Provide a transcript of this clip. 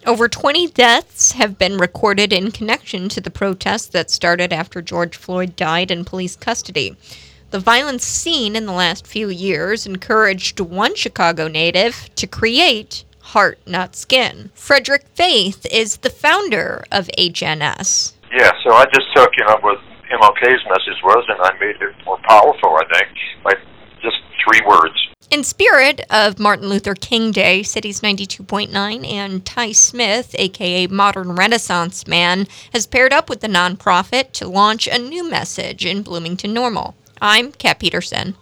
Over 20 deaths have been recorded in connection to the protests that started after George Floyd died in police custody. The violence seen in the last few years encouraged one Chicago native to create Heart Not Skin. Frederick Faith is the founder of HNS. Yeah, so I just took, what MLK's message was, and I made it more powerful, I think, by just 3 words. In spirit of Martin Luther King Day, Cities 92.9 and Ty Smith, aka Modern Renaissance Man, has paired up with the nonprofit to launch a new message in Bloomington Normal. I'm Kat Peterson.